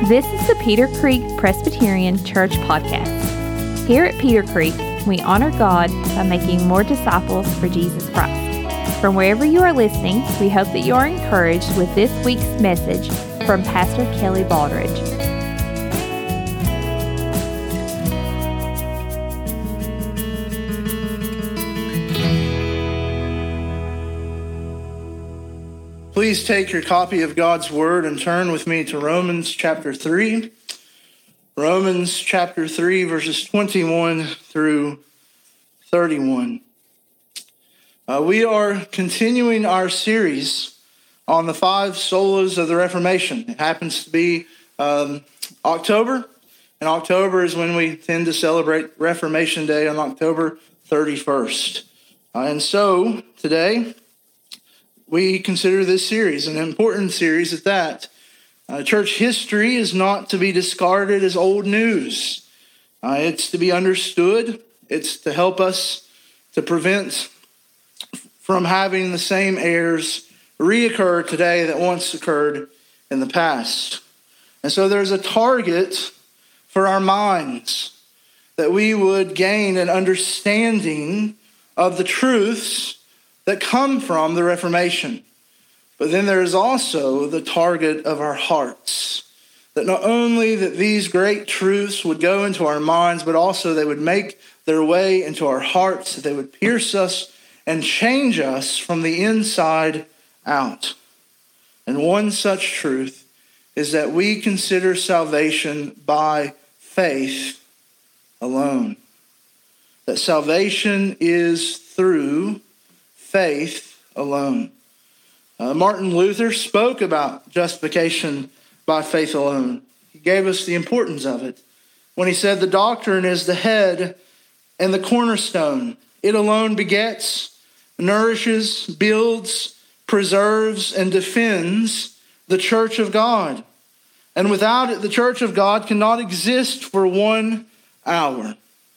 This is the Peter Creek Presbyterian Church podcast. Here at Peter Creek, we honor God by making more disciples for Jesus Christ. From wherever you are listening, we hope that you are encouraged with this week's message from Pastor Kelly Baldridge. Please take your copy of God's Word and turn with me to Romans chapter 3. Romans chapter 3, verses 21 through 31. We are continuing our series on the 5 solas of the Reformation. It happens to be October, and October is when we tend to celebrate Reformation Day on October 31st. And so today, we consider this series an important series at that. Church history is not to be discarded as old news. It's to be understood. It's to help us to prevent from having the same errors reoccur today that once occurred in the past. And so there's a target for our minds that we would gain an understanding of the truths that come from the Reformation. But then there is also the target of our hearts. That not only that these great truths would go into our minds, but also they would make their way into our hearts, that they would pierce us and change us from the inside out. And one such truth is that we consider salvation by faith alone. That salvation is through faith alone. Martin Luther spoke about justification by faith alone. He gave us the importance of it when he said the doctrine is the head and the cornerstone. It alone begets, nourishes, builds, preserves, and defends the church of God. And without it, the church of God cannot exist for 1 hour.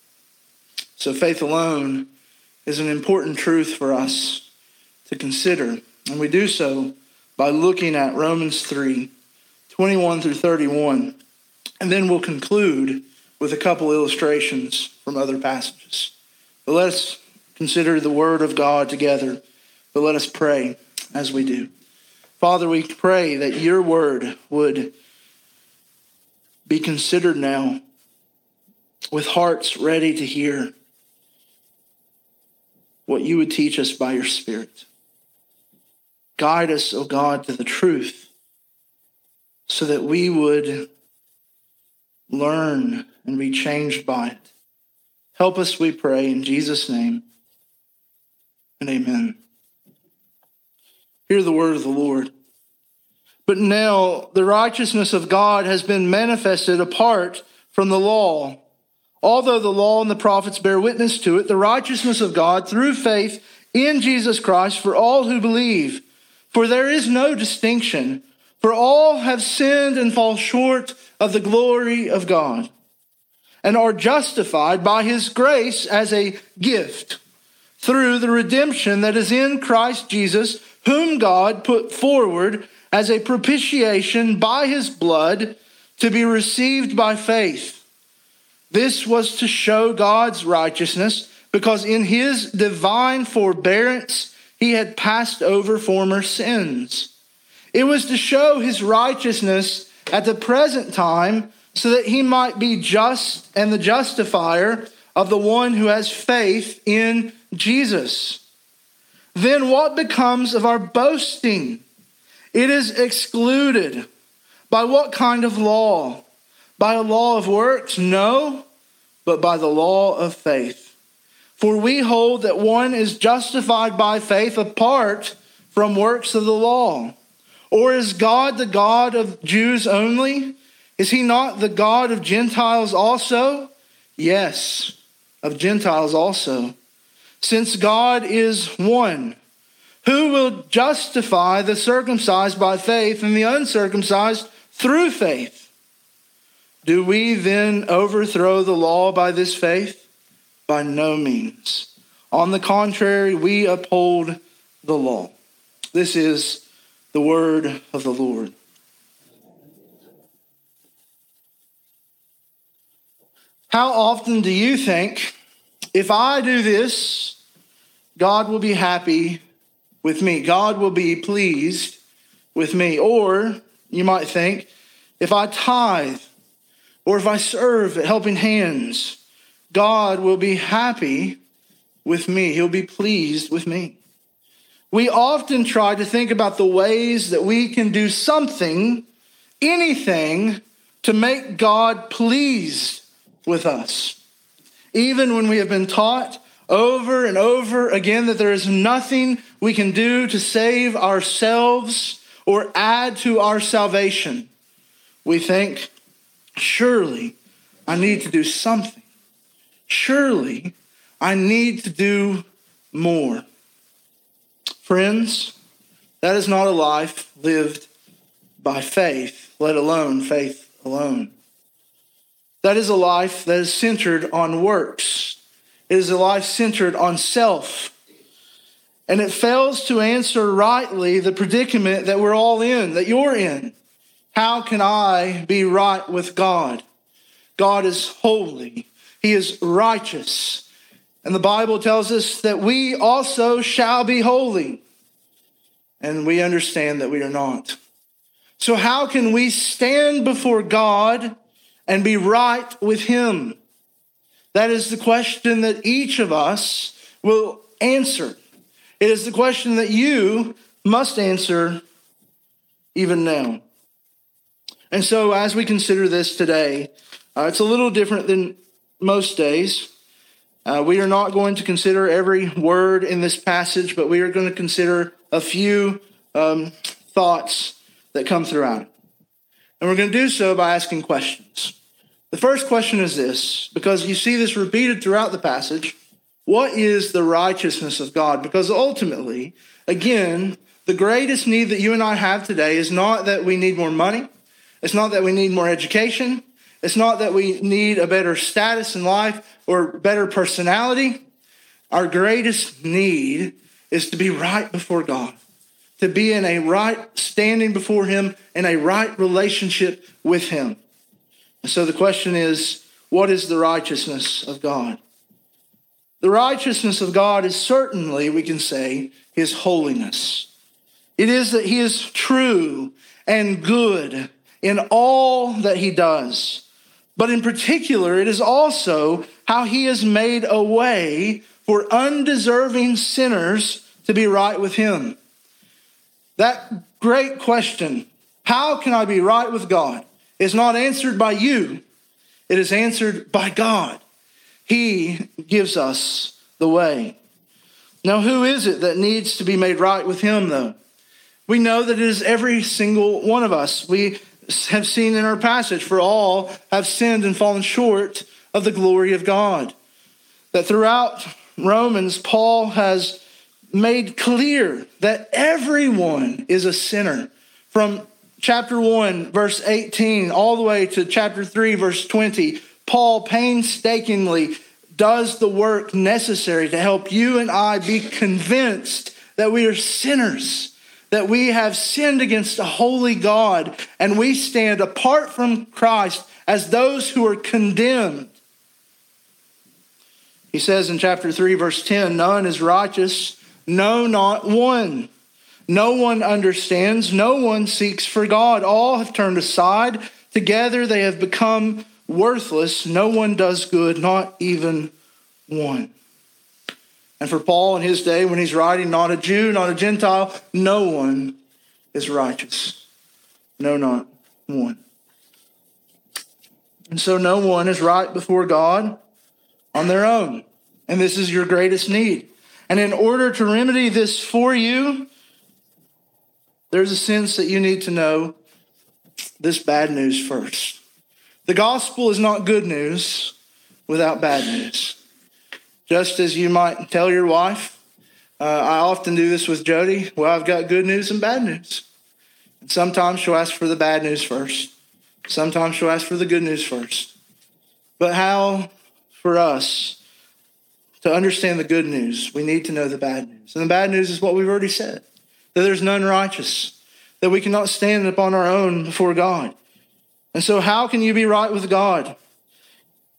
So faith alone is an important truth for us to consider. And we do so by looking at Romans 3, 21 through 31. And then we'll conclude with a couple illustrations from other passages. But let us consider the Word of God together. But let us pray as we do. Father, we pray that your Word would be considered now with hearts ready to hear what you would teach us by your Spirit. Guide us, O God, to the truth so that we would learn and be changed by it. Help us, we pray, in Jesus' name, and amen. Hear the word of the Lord. But now the righteousness of God has been manifested apart from the law. Although the law and the prophets bear witness to it, the righteousness of God through faith in Jesus Christ for all who believe. For there is no distinction, for all have sinned and fall short of the glory of God, and are justified by his grace as a gift through the redemption that is in Christ Jesus, whom God put forward as a propitiation by his blood to be received by faith. This was to show God's righteousness, because in his divine forbearance he had passed over former sins. It was to show his righteousness at the present time, so that he might be just and the justifier of the one who has faith in Jesus. Then what becomes of our boasting? It is excluded. By what kind of law? By a law of works? No, but by the law of faith. For we hold that one is justified by faith apart from works of the law. Or is God the God of Jews only? Is he not the God of Gentiles also? Yes, of Gentiles also. Since God is one, who will justify the circumcised by faith and the uncircumcised through faith? Do we then overthrow the law by this faith? By no means. On the contrary, we uphold the law. This is the word of the Lord. How often do you think, if I do this, God will be happy with me? God will be pleased with me. Or you might think, if I tithe or if I serve at Helping Hands, God will be happy with me. He'll be pleased with me. We often try to think about the ways that we can do something, anything, to make God pleased with us. Even when we have been taught over and over again that there is nothing we can do to save ourselves or add to our salvation, we think, surely I need to do something. Surely I need to do more. Friends, that is not a life lived by faith, let alone faith alone. That is a life that is centered on works. It is a life centered on self. And it fails to answer rightly the predicament that we're all in, that you're in. How can I be right with God? God is holy. He is righteous. And the Bible tells us that we also shall be holy. And we understand that we are not. So how can we stand before God and be right with Him? That is the question that each of us will answer. It is the question that you must answer even now. And so as we consider this today, it's a little different than most days. We are not going to consider every word in this passage, but we are going to consider a few thoughts that come throughout it. And we're going to do so by asking questions. The first question is this, because you see this repeated throughout the passage. What is the righteousness of God? Because ultimately, again, the greatest need that you and I have today is not that we need more money. It's not that we need more education. It's not that we need a better status in life or better personality. Our greatest need is to be right before God, to be in a right standing before Him, in a right relationship with Him. And so the question is, what is the righteousness of God? The righteousness of God is certainly, we can say, His holiness. It is that He is true and good in all that He does. But in particular, it is also how He has made a way for undeserving sinners to be right with Him. That great question, how can I be right with God, is not answered by you. It is answered by God. He gives us the way. Now, who is it that needs to be made right with Him, though? We know that it is every single one of us. We have seen in our passage, for all have sinned and fallen short of the glory of God. That throughout Romans, Paul has made clear that everyone is a sinner. From chapter 1, verse 18, all the way to chapter 3, verse 20, Paul painstakingly does the work necessary to help you and I be convinced that we are sinners, that we have sinned against a holy God, and we stand apart from Christ as those who are condemned. He says in chapter 3, verse 10, none is righteous, no, not one. No one understands, no one seeks for God. All have turned aside. Together they have become worthless. No one does good, not even one. And for Paul in his day, when he's writing, not a Jew, not a Gentile, no one is righteous. No, not one. And so no one is right before God on their own. And this is your greatest need. And in order to remedy this for you, there's a sense that you need to know this bad news first. The gospel is not good news without bad news. Just as you might tell your wife, I often do this with Jody, well, I've got good news and bad news. And sometimes she'll ask for the bad news first. Sometimes she'll ask for the good news first. But how for us to understand the good news, we need to know the bad news. And the bad news is what we've already said, that there's none righteous, that we cannot stand upon our own before God. And so how can you be right with God?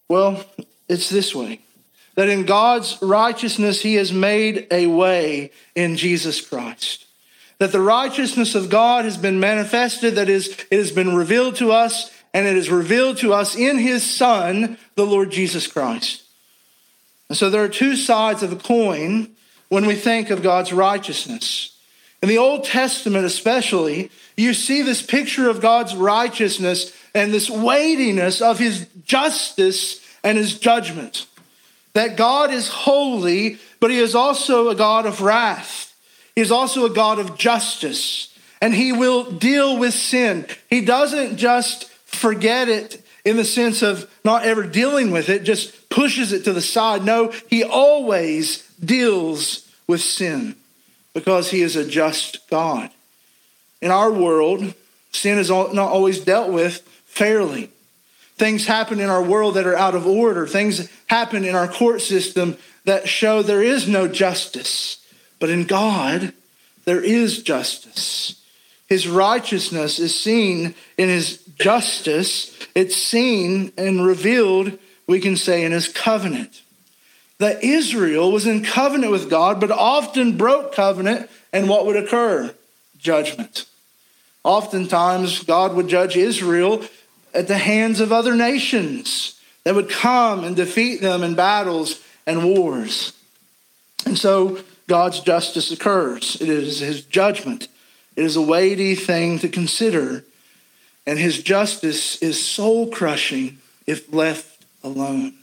Well, it's this way. That in God's righteousness, he has made a way in Jesus Christ. That the righteousness of God has been manifested, that is, it has been revealed to us, and it is revealed to us in his Son, the Lord Jesus Christ. And so there are two sides of a coin when we think of God's righteousness. In the Old Testament especially, you see this picture of God's righteousness and this weightiness of his justice and his judgment. That God is holy, but he is also a God of wrath. He is also a God of justice, and he will deal with sin. He doesn't just forget it in the sense of not ever dealing with it, just pushes it to the side. No, he always deals with sin because he is a just God. In our world, sin is not always dealt with fairly. Things happen in our world that are out of order. Things happen in our court system that show there is no justice. But in God, there is justice. His righteousness is seen in his justice. It's seen and revealed, we can say, in his covenant. That Israel was in covenant with God, but often broke covenant, and what would occur? Judgment. Oftentimes, God would judge Israel at the hands of other nations that would come and defeat them in battles and wars. And so God's justice occurs. It is his judgment. It is a weighty thing to consider. And his justice is soul-crushing if left alone.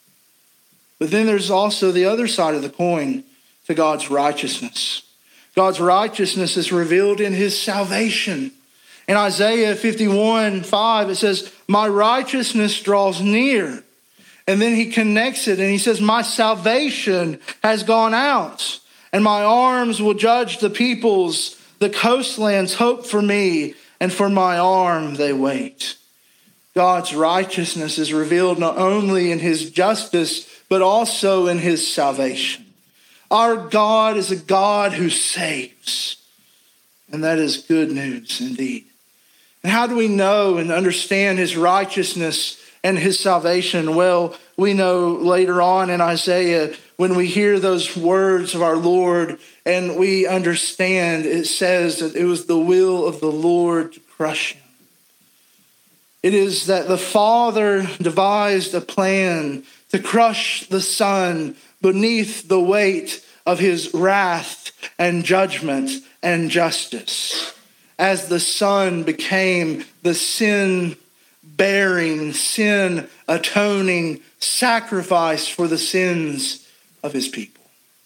But then there's also the other side of the coin to God's righteousness. God's righteousness is revealed in his salvation. In Isaiah 51:5, it says, my righteousness draws near. And then he connects it and he says, my salvation has gone out, and my arms will judge the peoples. The coastlands hope for me, and for my arm they wait. God's righteousness is revealed not only in his justice, but also in his salvation. Our God is a God who saves. And that is good news indeed. And how do we know and understand his righteousness and his salvation? Well, we know later on in Isaiah, when we hear those words of our Lord and we understand, it says that it was the will of the Lord to crush him. It is that the Father devised a plan to crush the Son beneath the weight of his wrath and judgment and justice. As the Son became the sin-bearing, sin-atoning sacrifice for the sins of his people.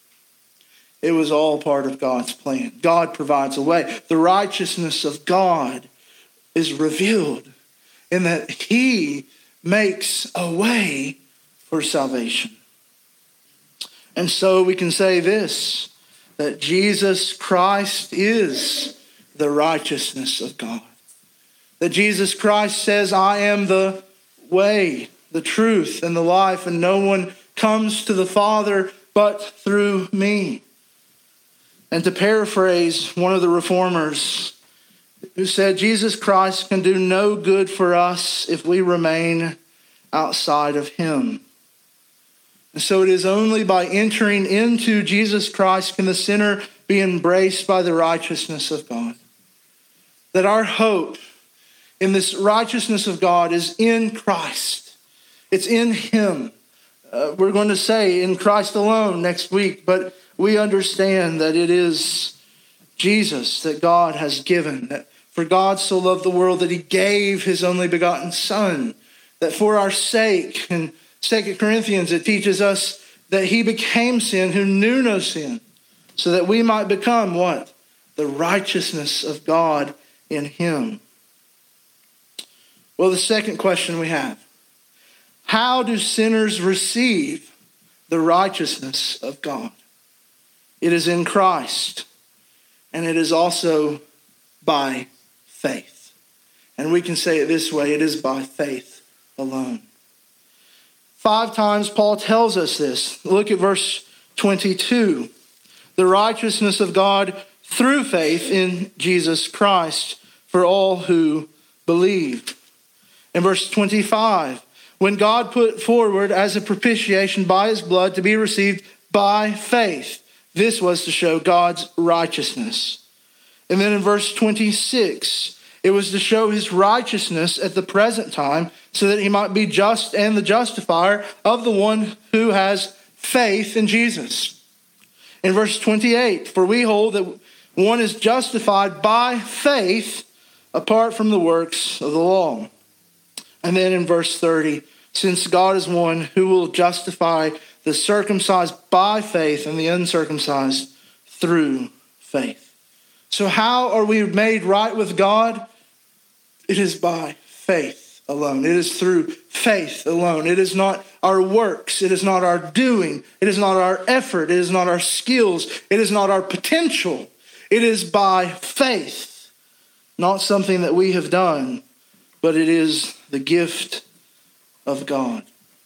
It was all part of God's plan. God provides a way. The righteousness of God is revealed in that he makes a way for salvation. And so we can say this, that Jesus Christ is the righteousness of God. That Jesus Christ says, I am the way, the truth, and the life, and no one comes to the Father but through me. And to paraphrase one of the reformers who said, Jesus Christ can do no good for us if we remain outside of him. And so it is only by entering into Jesus Christ can the sinner be embraced by the righteousness of God. That our hope in this righteousness of God is in Christ. It's in him. We're going to say in Christ alone next week, but we understand that it is Jesus that God has given. That for God so loved the world that he gave his only begotten Son. That for our sake, in 2 Corinthians, it teaches us that he became sin who knew no sin, so that we might become what? The righteousness of God in him. Well, the second question we have, how do sinners receive the righteousness of God? It is in Christ, and it is also by faith. And we can say it this way, it is by faith alone. 5 times Paul tells us this. Look at verse 22. The righteousness of God through faith in Jesus Christ for all who believe. In verse 25, when God put forward as a propitiation by his blood to be received by faith. This was to show God's righteousness. And then in verse 26, it was to show his righteousness at the present time so that he might be just and the justifier of the one who has faith in Jesus. In verse 28, for we hold that one is justified by faith apart from the works of the law. And then in verse 30, since God is one who will justify the circumcised by faith and the uncircumcised through faith. So how are we made right with God? It is by faith alone. It is through faith alone. It is not our works. It is not our doing. It is not our effort. It is not our skills. It is not our potential. It is by faith, not something that we have done, but it is the gift of God.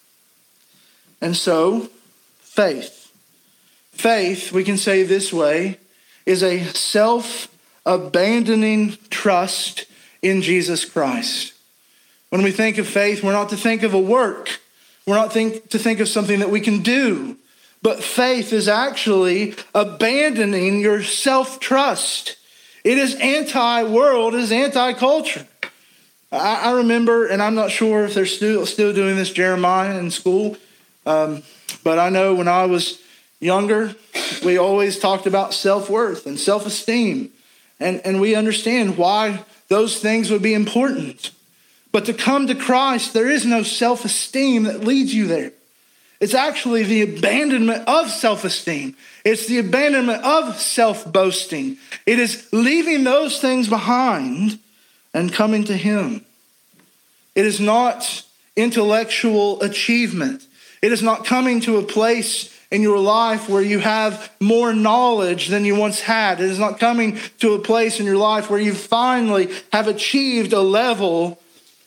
And so, faith. Faith, we can say this way, is a self-abandoning trust in Jesus Christ. When we think of faith, we're not to think of a work. We're not to think of something that we can do. But faith is actually abandoning your self-trust. It is anti-world, it is anti-culture. I remember, and I'm not sure if they're still doing this, Jeremiah in school, but I know when I was younger, we always talked about self-worth and self-esteem. And we understand why those things would be important. But to come to Christ, there is no self-esteem that leads you there. It's actually the abandonment of self-esteem. It's the abandonment of self-boasting. It is leaving those things behind and coming to him. It is not intellectual achievement. It is not coming to a place in your life where you have more knowledge than you once had. It is not coming to a place in your life where you finally have achieved a level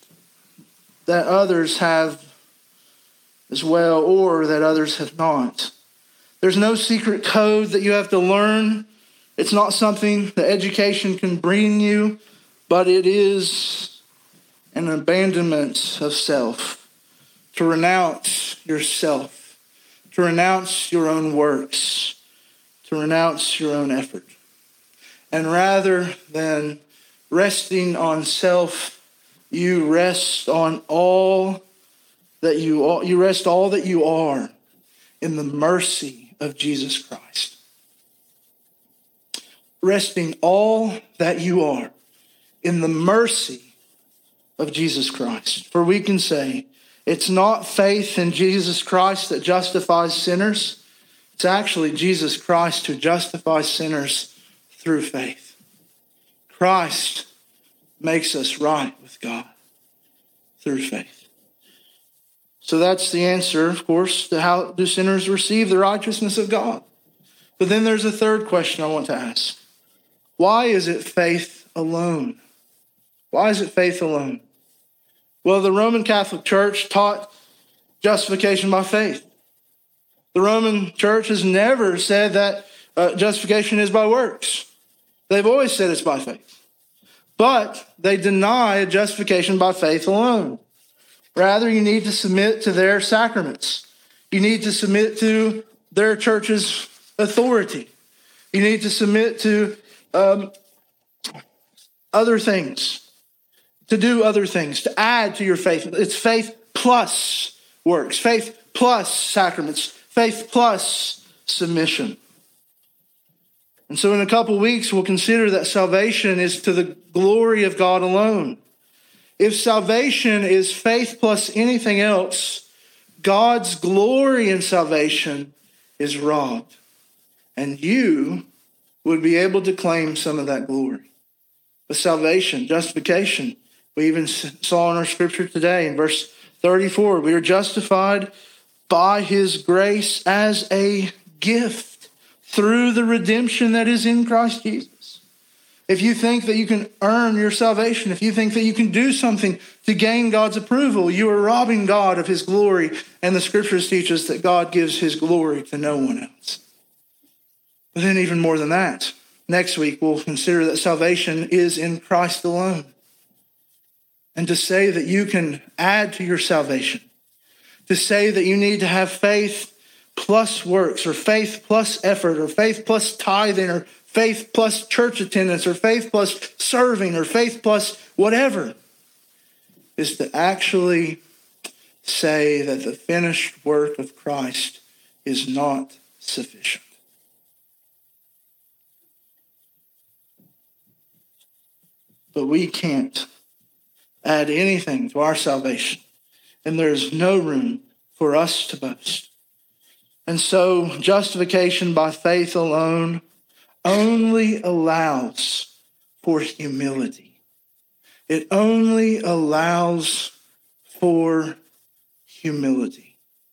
that others have as well, or that others have not. There's no secret code that you have to learn. It's not something that education can bring you, but it is an abandonment of self. To renounce yourself, to renounce your own works, to renounce your own effort. And rather than resting on self, you rest on all that you are. You rest all that you are in the mercy of Jesus Christ. Resting all that you are in the mercy of Jesus Christ. For we can say, it's not faith in Jesus Christ that justifies sinners. It's actually Jesus Christ who justifies sinners through faith. Christ makes us right with God through faith. So that's the answer, of course, to how do sinners receive the righteousness of God. But then there's a third question I want to ask. Why is it faith alone? Why is it faith alone? Well, the Roman Catholic Church taught justification by faith. The Roman Church has never said that justification is by works. They've always said it's by faith. But they deny justification by faith alone. Rather, you need to submit to their sacraments. You need to submit to their church's authority. You need to submit to other things. To do other things, to add to your faith. It's faith plus works, faith plus sacraments, faith plus submission. And so in a couple of weeks, we'll consider that salvation is to the glory of God alone. If salvation is faith plus anything else, God's glory in salvation is robbed. And you would be able to claim some of that glory. But salvation, justification, we even saw in our scripture today in verse 34, we are justified by his grace as a gift through the redemption that is in Christ Jesus. If you think that you can earn your salvation, if you think that you can do something to gain God's approval, you are robbing God of his glory. And the scriptures teach us that God gives his glory to no one else. But then even more than that, next week we'll consider that salvation is in Christ alone. And to say that you can add to your salvation, to say that you need to have faith plus works, or faith plus effort, or faith plus tithing, or faith plus church attendance, or faith plus serving, or faith plus whatever, is to actually say that the finished work of Christ is not sufficient. But we can't add anything to our salvation, and there's no room for us to boast. And so justification by faith alone only allows for humility. It only allows for humility.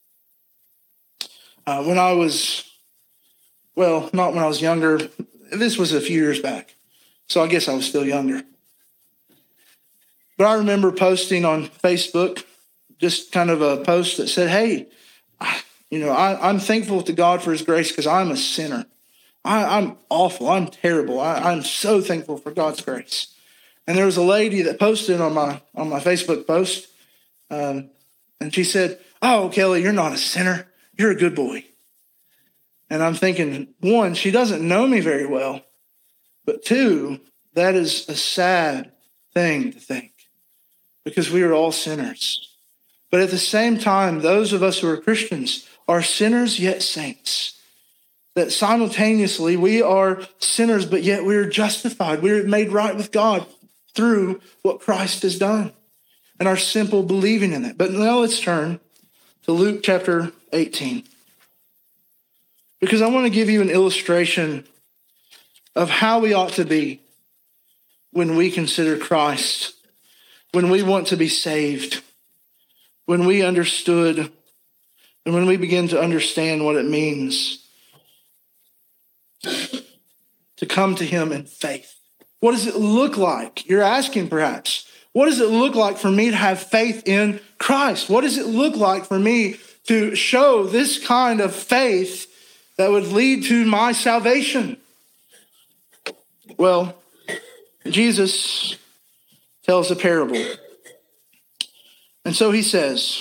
When I was, not when I was younger, this was a few years back, so I guess I was still younger. But I remember posting on Facebook just kind of a post that said, hey, I'm thankful to God for his grace because I'm a sinner. I'm awful. I'm terrible. I'm so thankful for God's grace. And there was a lady that posted on my Facebook post, and she said, oh, Kelly, you're not a sinner. You're a good boy. And I'm thinking, one, she doesn't know me very well. But two, that is a sad thing to think, because we are all sinners. But at the same time, those of us who are Christians are sinners yet saints. That simultaneously we are sinners, but yet we are justified. We are made right with God through what Christ has done and our simple believing in it. But now let's turn to Luke chapter 18. Because I want to give you an illustration of how we ought to be when we consider Christ, when we want to be saved, when we understood, and when we begin to understand what it means to come to him in faith. What does it look like? You're asking perhaps, what does it look like for me to have faith in Christ? What does it look like for me to show this kind of faith that would lead to my salvation? Well, Jesus tells a parable. And so he says,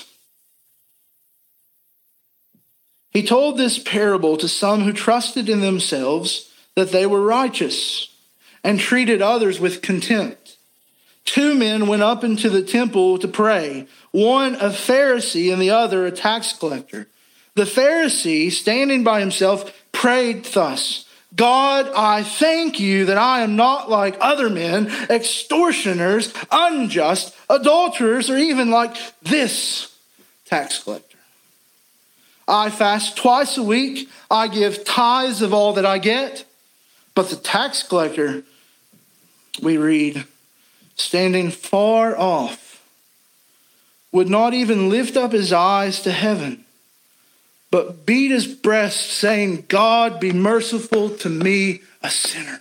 he told this parable to some who trusted in themselves that they were righteous and treated others with contempt. 2 men went up into the temple to pray, one a Pharisee and the other a tax collector. The Pharisee, standing by himself, prayed thus, God, I thank you that I am not like other men, extortioners, unjust, adulterers, or even like this tax collector. I fast twice a week. I give tithes of all that I get. But the tax collector, we read, standing far off, would not even lift up his eyes to heaven, but beat his breast, saying, God, be merciful to me, a sinner.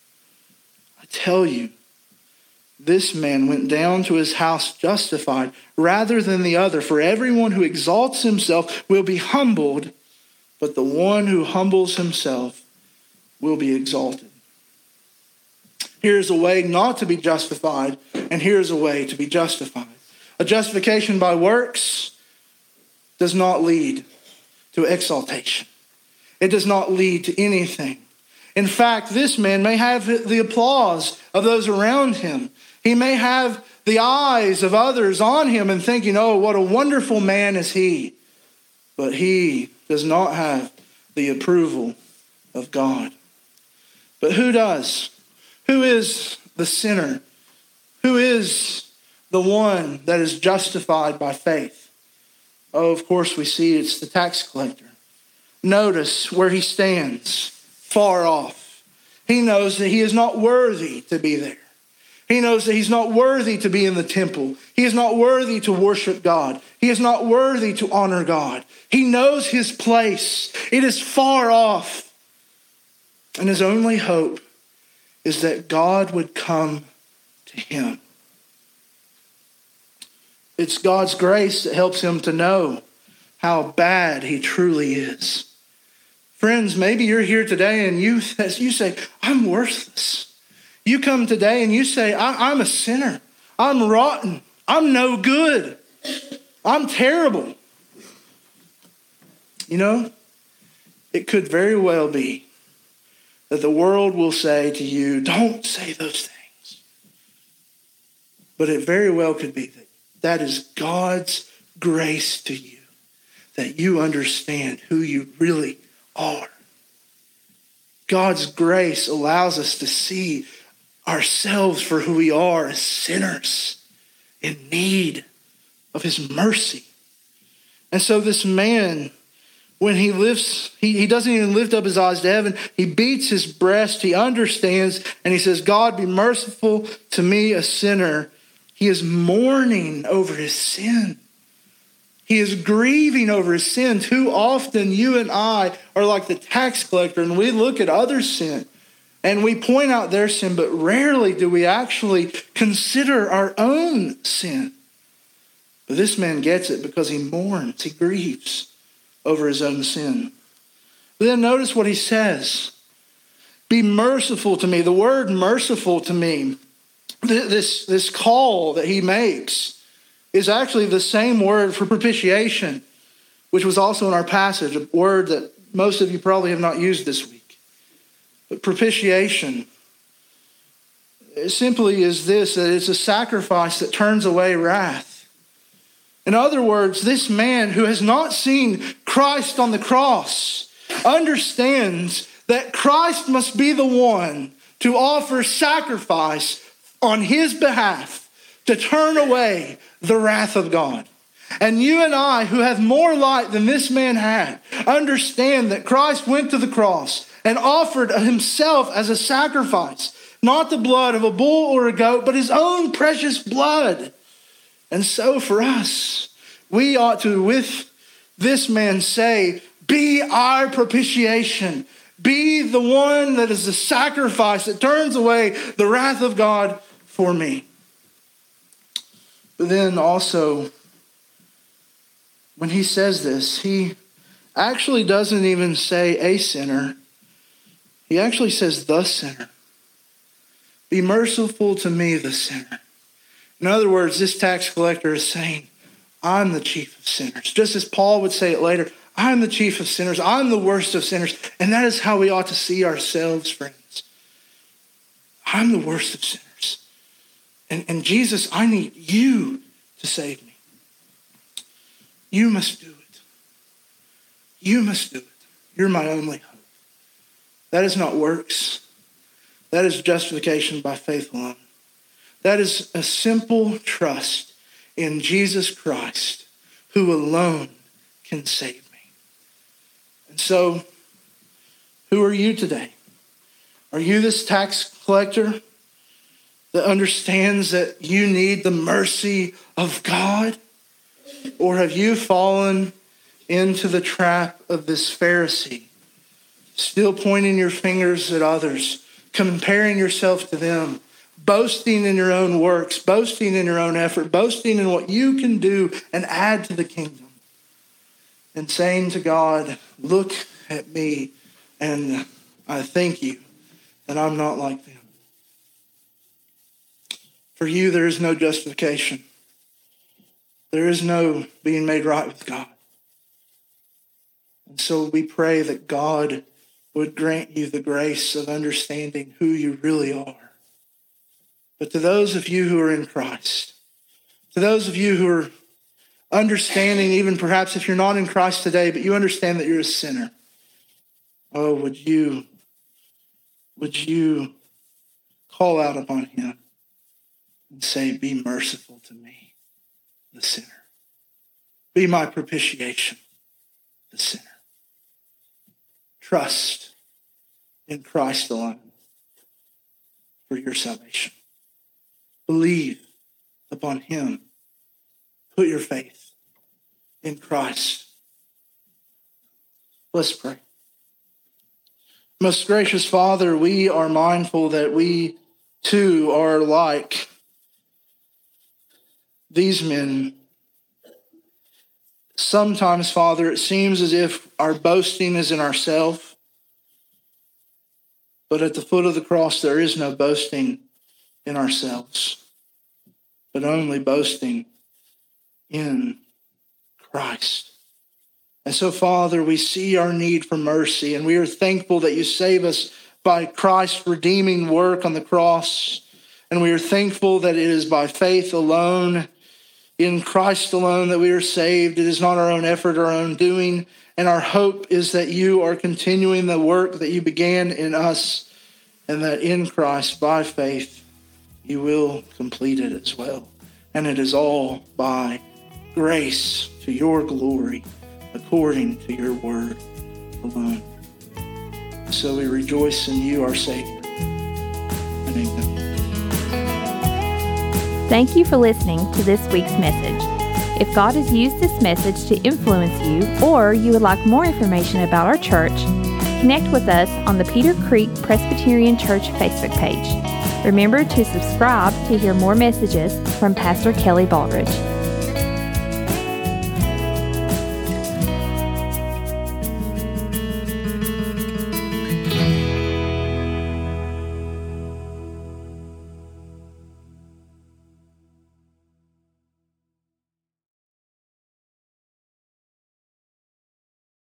I tell you, this man went down to his house justified rather than the other. For everyone who exalts himself will be humbled, but the one who humbles himself will be exalted. Here's a way not to be justified, and here's a way to be justified. A justification by works does not lead to exaltation. It does not lead to anything. In fact, this man may have the applause of those around him. He may have the eyes of others on him and thinking, oh, what a wonderful man is he. But he does not have the approval of God. But who does? Who is the sinner? Who is the one that is justified by faith? Oh, of course we see it's the tax collector. Notice where he stands, far off. He knows that he is not worthy to be there. He knows that he's not worthy to be in the temple. He is not worthy to worship God. He is not worthy to honor God. He knows his place. It is far off. And his only hope is that God would come to him. It's God's grace that helps him to know how bad he truly is. Friends, maybe you're here today and you say, I'm worthless. You come today and you say, I'm a sinner. I'm rotten. I'm no good. I'm terrible. It could very well be that the world will say to you, don't say those things. But it very well could be that is God's grace to you, that you understand who you really are. God's grace allows us to see ourselves for who we are as sinners in need of his mercy. And so this man, when he lifts, he doesn't even lift up his eyes to heaven. He beats his breast. He understands, and he says, God, be merciful to me, a sinner. He is mourning over his sin. He is grieving over his sin. Too often you and I are like the tax collector, and we look at others' sin and we point out their sin, but rarely do we actually consider our own sin. But this man gets it because he mourns, he grieves over his own sin. But then notice what he says. Be merciful to me. The word merciful to me, this call that he makes, is actually the same word for propitiation, which was also in our passage, a word that most of you probably have not used this week. But propitiation, it simply is this, that it's a sacrifice that turns away wrath. In other words, this man who has not seen Christ on the cross understands that Christ must be the one to offer sacrifice on his behalf to turn away the wrath of God. And you and I, who have more light than this man had, understand that Christ went to the cross and offered himself as a sacrifice, not the blood of a bull or a goat, but his own precious blood. And so for us, we ought to, with this man, say, be our propitiation. Be the one that is the sacrifice that turns away the wrath of God for me. But then also, when he says this, he actually doesn't even say a sinner. He actually says the sinner. Be merciful to me, the sinner. In other words, this tax collector is saying, I'm the chief of sinners. Just as Paul would say it later, I'm the chief of sinners. I'm the worst of sinners. And that is how we ought to see ourselves, friends. I'm the worst of sinners. And Jesus, I need you to save me. You must do it. You must do it. You're my only hope. That is not works. That is justification by faith alone. That is a simple trust in Jesus Christ, who alone can save me. And so, who are you today? Are you this tax collector that understands that you need the mercy of God? Or have you fallen into the trap of this Pharisee, still pointing your fingers at others, comparing yourself to them, boasting in your own works, boasting in your own effort, boasting in what you can do and add to the kingdom, and saying to God, look at me and I thank you that I'm not like them. For you, there is no justification. There is no being made right with God. And so we pray that God would grant you the grace of understanding who you really are. But to those of you who are in Christ, to those of you who are understanding, even perhaps if you're not in Christ today, but you understand that you're a sinner, oh, would you call out upon him and say, be merciful to me, the sinner. Be my propitiation, the sinner. Trust in Christ alone for your salvation. Believe upon him. Put your faith in Christ. Let's pray. Most gracious Father, we are mindful that we too are like these men. Sometimes, Father, it seems as if our boasting is in ourselves. But at the foot of the cross, there is no boasting in ourselves, but only boasting in Christ. And so, Father, we see our need for mercy, and we are thankful that you save us by Christ's redeeming work on the cross. And we are thankful that it is by faith alone, in Christ alone, that we are saved. It is not our own effort or our own doing. And our hope is that you are continuing the work that you began in us, and that in Christ, by faith, you will complete it as well. And it is all by grace to your glory, according to your word alone. So we rejoice in you, our Savior. And amen. Thank you for listening to this week's message. If God has used this message to influence you, or you would like more information about our church, connect with us on the Peter Creek Presbyterian Church Facebook page. Remember to subscribe to hear more messages from Pastor Kelly Baldridge.